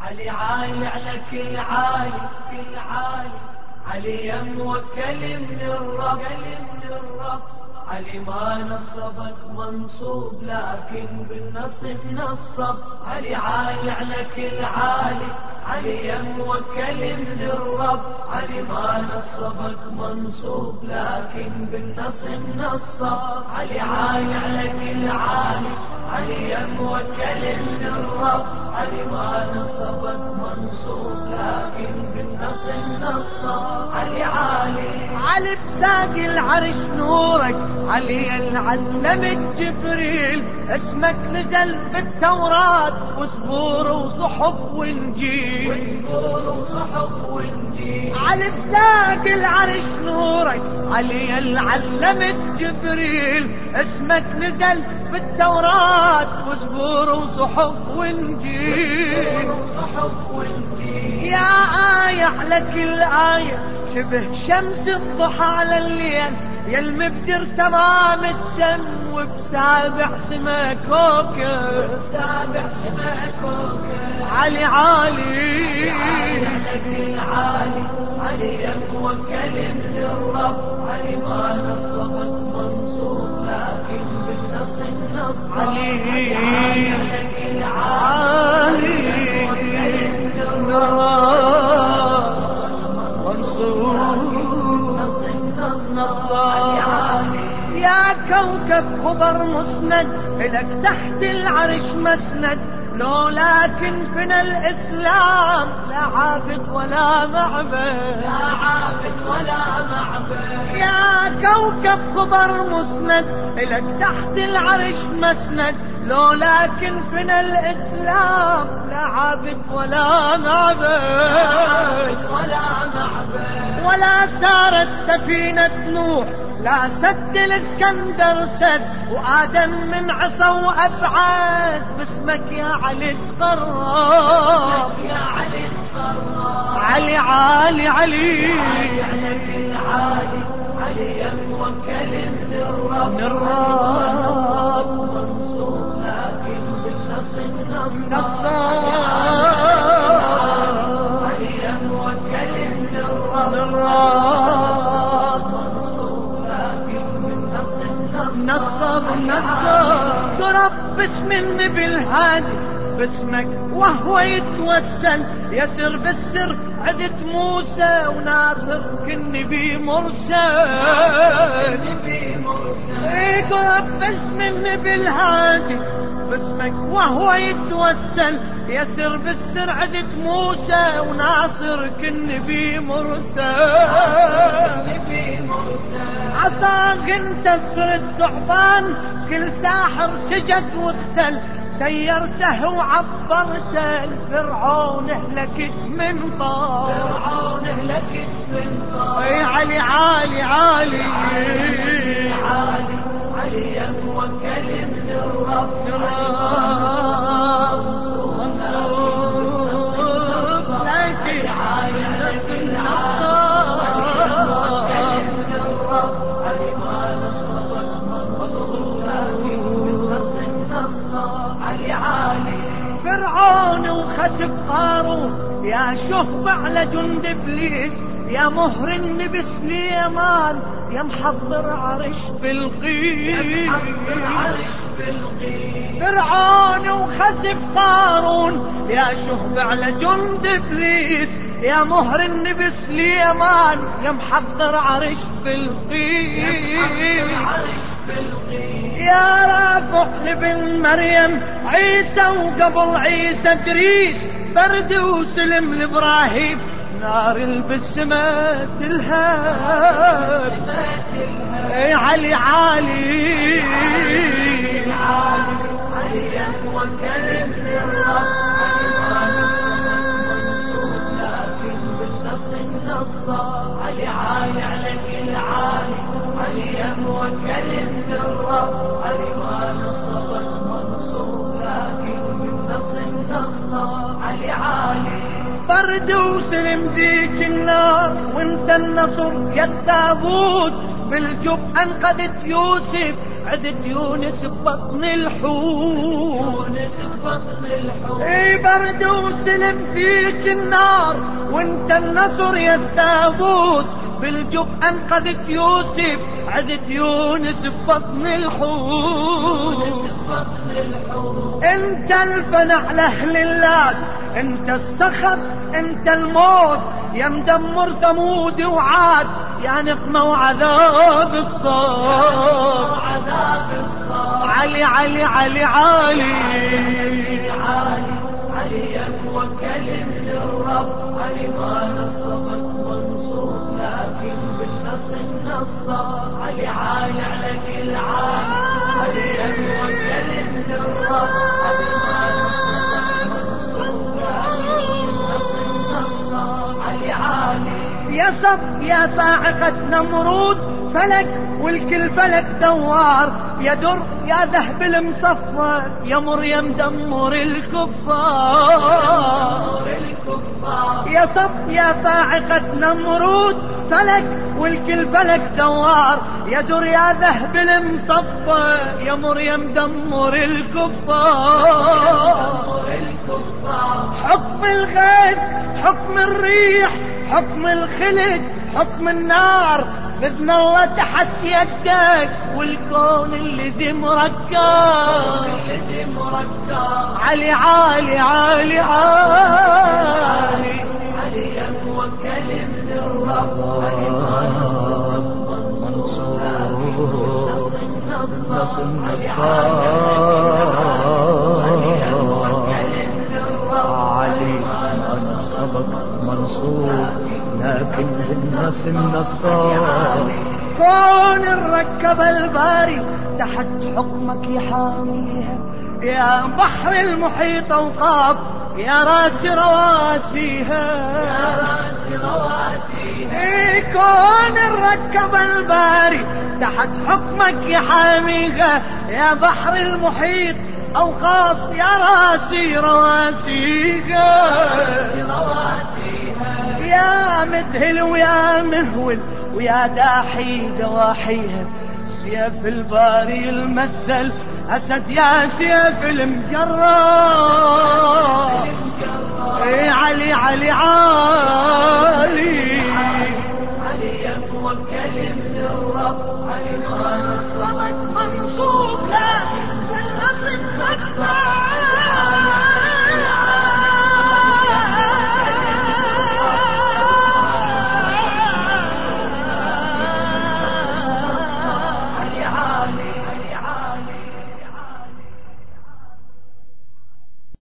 علي عالي على كل عالي كل عالي، علي يا موكل من الرب علي ما نصبك منصوب لكن بالنصب نصب. علي عالي على كل عالي، علي يا موكل من الرب علي ما نصبك منصوب لكن بالنصب نصب. علي عالي على كل عالي، علي يا موكل من الرب علي ما نصبك منصوب لكن بالنصب نصب. علي عالي علي بساق العرش نورك، علي العلم جبريل اسمك نزل بالتوراة وزبور وصحف وانجيل. علي بساق العرش نورك، علي العلم جبريل اسمك نزل بالتوراة وزبور وصحف وانجيل. يا آية على كل آية شبه شمس الضحى على الليل، يا المبدر تمام التم وبسابع سما كوكب. علي عالي على كل عالي، علي يا موكل من الرب علي ما نصبك منصوب لكن بالنصب نصب. علي على كل عالي من الرب يا كوكب خبر مسند إلك تحت العرش مسند، لولاكن بنا الإسلام لا عابد ولا معبد. يا كوكب خبر مسند إلك تحت العرش مسند، لولاكن بنا الإسلام لا عابد ولا معبد. ولا سارت سفينة نوح لا سد الاسكندر سد، وآدم من عصا وأبعد باسمك يا علي تقرب. علي عالي علي على كل عالي، علي يا موكل من الرب منصوب لكن بالنصب نصب. علي يا موكل من الرب منصوب لكن بالنصب نصب. ضرب باسم النبي الهادي باسمك وهو يتوسل، يسر بالسر عدت موسى وناصر كالنبي مرسل. قرب باسم النبي الهادي باسمك وهو يتوسل، يسر بالسر عدت موسى وناصر كالنبي مرسل. عصاك انتصر الثعبان كل ساحر سجد واختل، سيرته وعبرته الفرعون اهلكت من طار. علي عالي عالي علي يا موكل من الرب فرعون وخسف قارون يا شهب على جند ابليس، يا مهر النبي سليمان يا محضر عرش بلقيس. فرعون وخسف قارون يا شهب على جند ابليس، يا مهر النبي سليمان يا محضر عرش بلقيس. يا رافع لابن مريم عيسى وقبل عيسى ادريس، برد وسلم لابراهيم نار بالسما تلهب. علي عالي علي يا موكل من الرب منصوب لكن بالنصب نصب. علي عالي على كل عالي، علي يا موكل من الرب علي ما نصبك منصوب لكن بالنصب نصب. علي عالي برد وسلم ذيك النار وانت النصر يا التابوت، بالجب انقذت يوسف عدت يونس ببطن الحوت. يونس ببطن الحوت. اي برد وسلم فيك النار وانت النصر يا الثابوت، بالجب انقذت يوسف عدت يونس ببطن الحوت. انت الفنع لاهل اللات، انت السخط انت الموت، يا مدمر ثمود وعاد، يا نقمة وعذاب الصار. علي علي علي علي علي موكل من الرب، علي ما نصبك منصوب لكن بالنصر نصر. علي عالي على كل عالي، علي موكل من الرب، علي ما نصبك منصوب لكن بالنصر نصر. علي عالي يا صف يا صاعقة نمرود، فلك والكل فلك دوار، يا در يا ذهب المصفى، يا مريم دمر الكفار. يا صف يا صاعقة نمرود، فلك والكل فلك دوار، يا در يا ذهب المصفى، يا مريم دمر الكفار. حكم الغيث حكم الريح حكم الخلق حكم النار، بإذن الله تحت يدك والكون اللي ذي مركب. علي عالي عالي عالي علي موكل من الرب، علي ما نصبك منصور نصر علي نصبك منصور لكن بالنص النصار. كون الركب الباري تحت حكمك يحاميها، يا بحر المحيط اوقاف يا راس رواسيها. كون الركب الباري تحت حكمك يحاميها، يا بحر المحيط اوقاف يا راسي رواسيها. يا مذهل ويا مهول ويا داحي دواحيها، سيف الباري المثل أسد يا سيف المجرد.